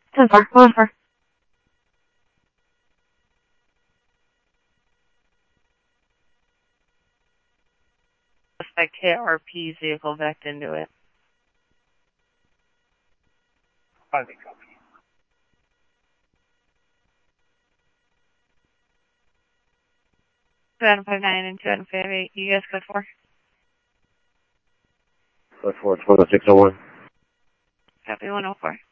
10-4, 1-4. Suspect hit RP's vehicle, backed into it. 5 copy. Adam 59 and 2 Adam 58. You guys code 4? Code 4, 10601. Copy 104.